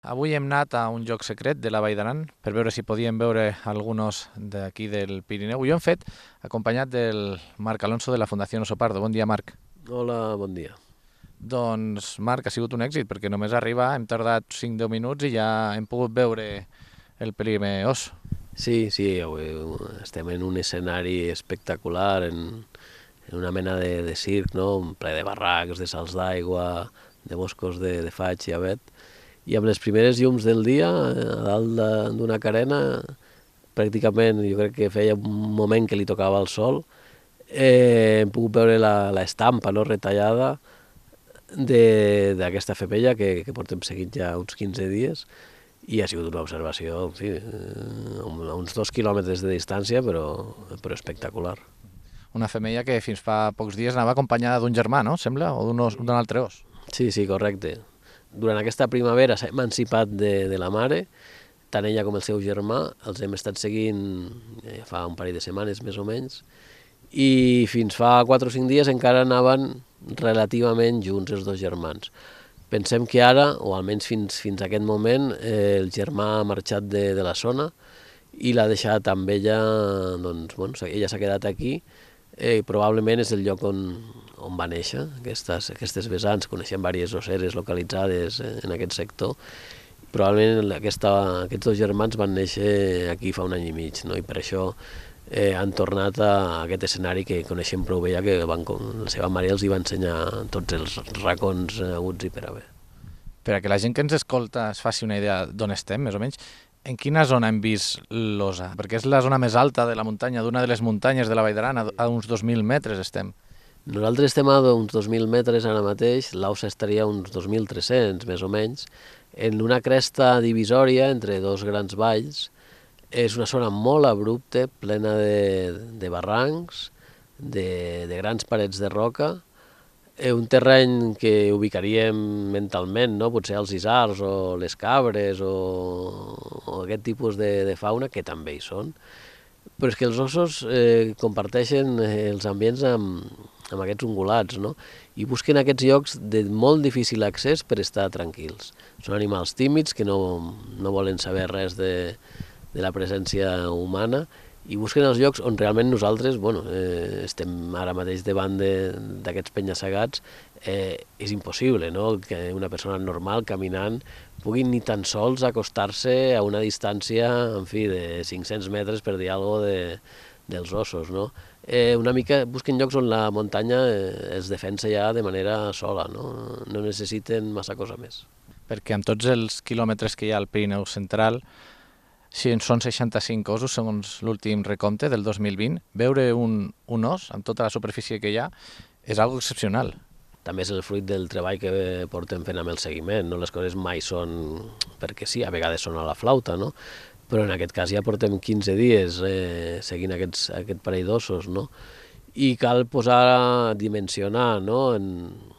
Avui hem anat a un lloc secret de la Vall d'Aran per veure si podíem veure alguns d'aquí del Pirineu. I ho hem fet acompanyat del Marc Alonso de la Fundació Oso Pardo. Bon dia, Marc. Hola, bon dia. Doncs, Marc, ha sigut un èxit perquè només arribar hem tardat 5-10 minuts i ja hem pogut veure el primer os. Sí, avui estem en un escenari espectacular, en una mena de circ, no? Ple de barracs, de salts d'aigua, de boscos de faig i avet. I amb les primeres llums del dia, a dalt d'una carena, pràcticament jo crec que feia un moment que li tocava el sol, hem pogut veure l'estampa, no?, retallada d'aquesta femella que portem seguint ja uns 15 dies, i ha sigut una observació, en fi, a uns 2 quilòmetres de distància, però espectacular. Una femella que fins fa pocs dies anava acompanyada d'un germà, no? Sembla, o d'un altre os. Sí, correcte. Durant aquesta primavera s'ha emancipat de la mare, tant ella com el seu germà, els hem estat seguint fa un parell de setmanes més o menys, i fins fa 4 o 5 dies encara anaven relativament junts els dos germans. Pensem que ara, o almenys fins a aquest moment, el germà ha marxat de la zona i l'ha deixat amb ella, doncs, bueno, ella s'ha quedat aquí, probablement és el lloc on va néixer, aquestes vessants. Coneixem diverses osseres localitzades en aquest sector. Probablement aquests dos germans van néixer aquí fa un any i mig, no? I per això han tornat a aquest escenari que coneixem prou bé, ja que la seva mare els hi va ensenyar tots els racons aguts i per haver. Per a que la gent que ens escolta es faci una idea d'on estem, més o menys, en quina zona hem vist l'osa? Perquè és la zona més alta de la muntanya, d'una de les muntanyes de la Vall d'Aran, a uns 2.000 metres estem. Nosaltres estem a uns 2.000 metres ara mateix, l'osa estaria a uns 2.300 més o menys, en una cresta divisòria entre dos grans valls. És una zona molt abrupta, plena de barrancs, de grans parets de roca, un terreny que ubicaríem mentalment, no? Potser els isards o les cabres o aquest tipus de fauna, que també hi són. Però és que els ossos comparteixen els ambients amb aquests ungulats, no? I busquen aquests llocs de molt difícil accés per estar tranquils. Són animals tímids que no volen saber res de la presència humana i busquen els llocs on realment nosaltres estem ara mateix davant d'aquests penya-segats. És impossible, no?, que una persona normal caminant pugui ni tan sols acostar-se a una distància, en fi, de 500 metres, per dir alguna cosa, dels ossos, no? Una mica busquen llocs on la muntanya es defensa ja de manera sola, no? No necessiten massa cosa més. Perquè amb tots els quilòmetres que hi ha al Pirineu central, si en són 65 ossos, segons l'últim recompte del 2020, veure un os amb tota la superfície que hi ha és algo excepcional. També és el fruit del treball que portem fent amb el seguiment, no? Les coses mai són perquè sí, a vegades són a la flauta, no? Però en aquest cas ja portem 15 dies seguint aquest parell d'ossos, no? I cal posar a dimensionar, no?, en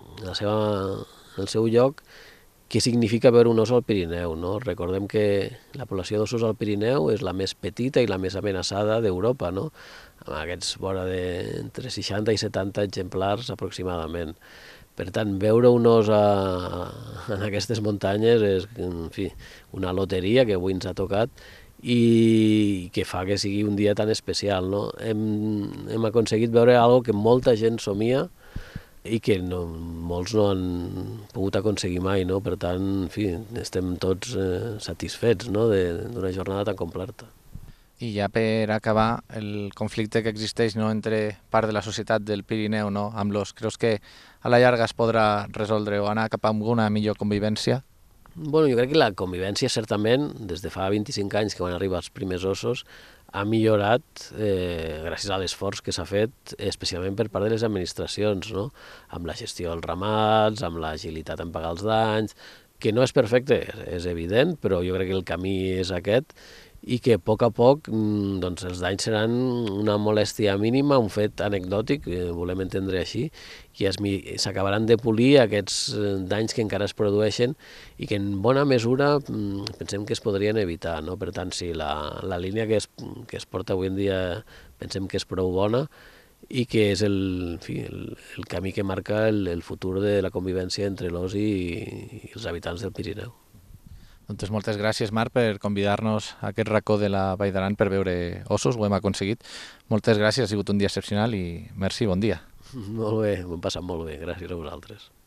el seu lloc, què significa veure un os al Pirineu, no? Recordem que la població d'ossos al Pirineu és la més petita i la més amenaçada d'Europa, no?, amb aquests vora entre 60 i 70 exemplars aproximadament. Per tant, veure un os en aquestes muntanyes és, en fi, una loteria que avui ens ha tocat i que fa que sigui un dia tan especial, no? Hem aconseguit veure alguna que molta gent somia i que molts no han pogut aconseguir mai, no? Per tant, en fi, estem tots satisfets, no?, d'una jornada tan completa. I ja per acabar, el conflicte que existeix, no, entre part de la societat del Pirineu, no, amb l'os, creus que a la llarga es podrà resoldre o anar cap a una millor convivència? Bueno, jo crec que la convivència, certament, des de fa 25 anys que van arribar els primers ossos, ha millorat gràcies a l'esforç que s'ha fet, especialment per part de les administracions, no?, amb la gestió dels ramats, amb l'agilitat en pagar els danys, que no és perfecte, és evident, però jo crec que el camí és aquest, i que a poc doncs, els danys seran una molèstia mínima, un fet anecdòtic, volem entendre així, i s'acabaran de polir aquests danys que encara es produeixen i que en bona mesura pensem que es podrien evitar, no? Per tant, sí, la línia que es porta avui en dia pensem que és prou bona i que és el camí que marca el futur de la convivència entre l'os i els habitants del Pirineu. Doncs moltes gràcies, Marc, per convidar-nos a aquest racó de la Vall d'Aran per veure ossos, ho hem aconseguit. Moltes gràcies, ha sigut un dia excepcional i merci, bon dia. Molt bé, m'ho hem passat molt bé, gràcies a vosaltres.